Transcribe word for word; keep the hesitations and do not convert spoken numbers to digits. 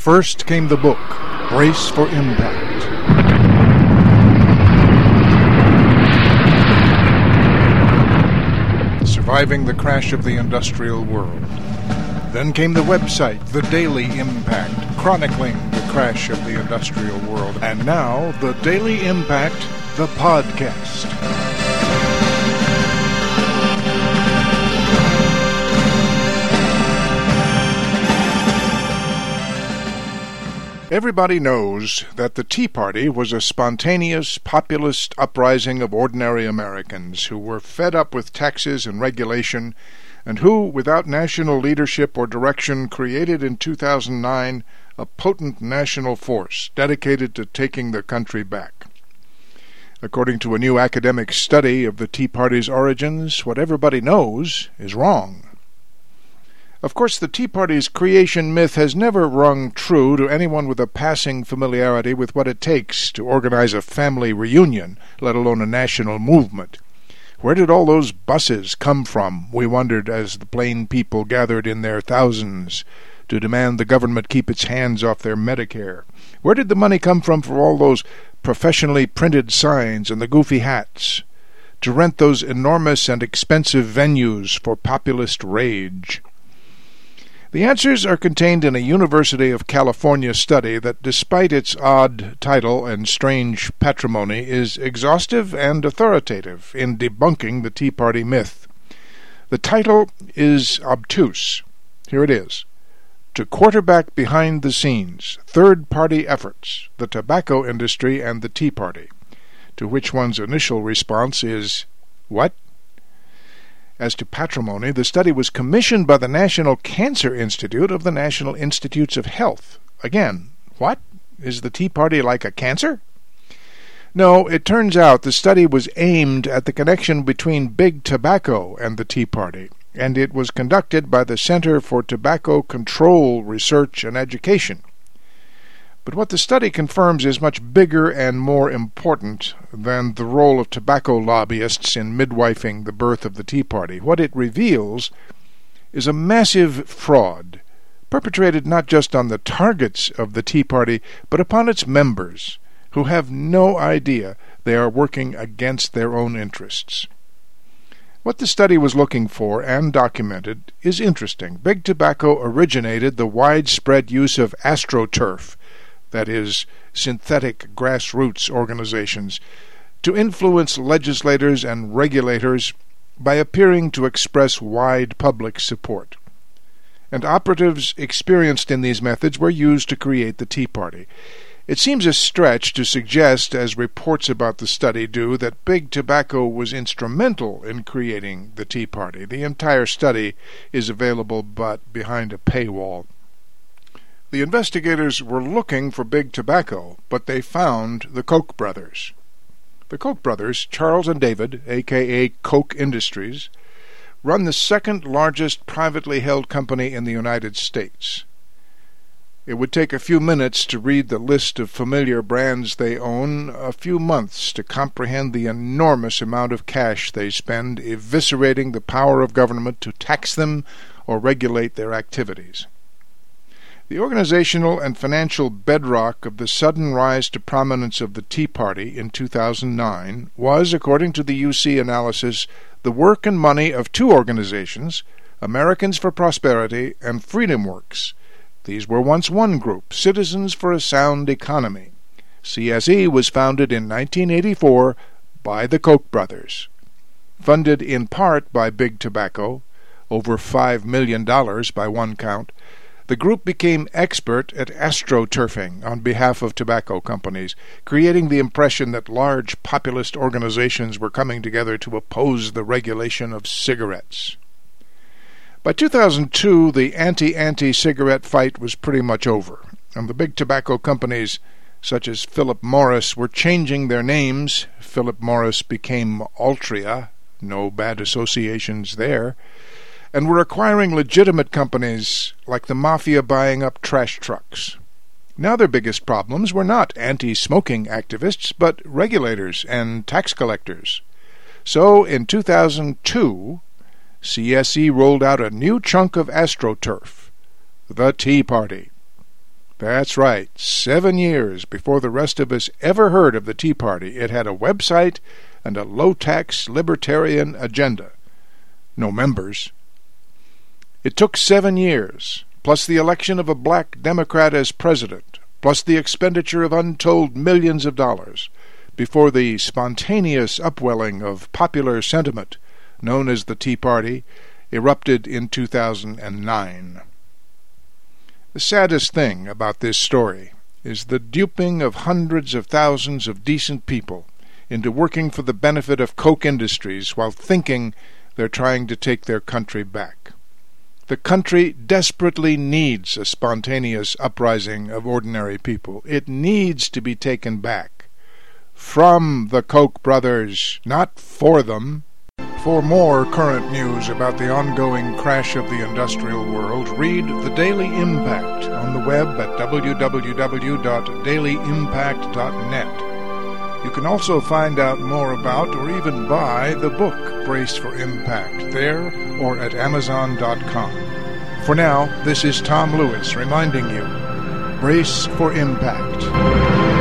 First came the book, Brace for Impact. Surviving the Crash of the Industrial World. Then came the website, The Daily Impact, chronicling the crash of the industrial world. And now, The Daily Impact, the podcast. Everybody knows that the Tea Party was a spontaneous, populist uprising of ordinary Americans who were fed up with taxes and regulation, and who, without national leadership or direction, created in two thousand nine a potent national force dedicated to taking the country back. According to a new academic study of the Tea Party's origins, what everybody knows is wrong. Of course, the Tea Party's creation myth has never rung true to anyone with a passing familiarity with what it takes to organize a family reunion, let alone a national movement. Where did all those buses come from, we wondered as the plain people gathered in their thousands to demand the government keep its hands off their Medicare? Where did the money come from for all those professionally printed signs and the goofy hats, to rent those enormous and expensive venues for populist rage? The answers are contained in a University of California study that, despite its odd title and strange patrimony, is exhaustive and authoritative in debunking the Tea Party myth. The title is obtuse. Here it is. To quarterback behind the scenes, third-party efforts, the tobacco industry and the Tea Party, to which one's initial response is, what? As to patrimony, the study was commissioned by the National Cancer Institute of the National Institutes of Health. Again, what? Is the Tea Party like a cancer? No, it turns out the study was aimed at the connection between big tobacco and the Tea Party, and it was conducted by the Center for Tobacco Control Research and Education. But what the study confirms is much bigger and more important than the role of tobacco lobbyists in midwifing the birth of the Tea Party. What it reveals is a massive fraud, perpetrated not just on the targets of the Tea Party, but upon its members, who have no idea they are working against their own interests. What the study was looking for, and documented, is interesting. Big Tobacco originated the widespread use of AstroTurf, that is, synthetic grassroots organizations, to influence legislators and regulators by appearing to express wide public support. And operatives experienced in these methods were used to create the Tea Party. It seems a stretch to suggest, as reports about the study do, that Big Tobacco was instrumental in creating the Tea Party. The entire study is available but behind a paywall. The investigators were looking for Big Tobacco, but they found the Koch brothers. The Koch brothers, Charles and David, a k a. Koch Industries, run the second largest privately held company in the United States. It would take a few minutes to read the list of familiar brands they own, a few months to comprehend the enormous amount of cash they spend eviscerating the power of government to tax them or regulate their activities. The organizational and financial bedrock of the sudden rise to prominence of the Tea Party in two thousand nine was, according to the U C analysis, the work and money of two organizations, Americans for Prosperity and FreedomWorks. These were once one group, Citizens for a Sound Economy. C S E was founded in nineteen eighty-four by the Koch brothers. Funded in part by Big Tobacco, over five million dollars by one count, the group became expert at astroturfing on behalf of tobacco companies, creating the impression that large populist organizations were coming together to oppose the regulation of cigarettes. By two thousand two, the anti-anti-cigarette fight was pretty much over, and the big tobacco companies, such as Philip Morris, were changing their names. Philip Morris became Altria, no bad associations there, and were acquiring legitimate companies like the mafia buying up trash trucks. Now their biggest problems were not anti-smoking activists, but regulators and tax collectors. So in two thousand two, C S E rolled out a new chunk of AstroTurf, the Tea Party. That's right, seven years before the rest of us ever heard of the Tea Party, it had a website and a low-tax libertarian agenda. No members. It took seven years, plus the election of a black Democrat as president, plus the expenditure of untold millions of dollars, before the spontaneous upwelling of popular sentiment, known as the Tea Party, erupted in two thousand nine. The saddest thing about this story is the duping of hundreds of thousands of decent people into working for the benefit of Koch Industries while thinking they're trying to take their country back. The country desperately needs a spontaneous uprising of ordinary people. It needs to be taken back. From the Koch brothers, not for them. For more current news about the ongoing crash of the industrial world, read The Daily Impact on the web at w w w dot daily impact dot net. You can also find out more about or even buy the book Brace for Impact there or at amazon dot com. For now, this is Tom Lewis reminding you, brace for impact.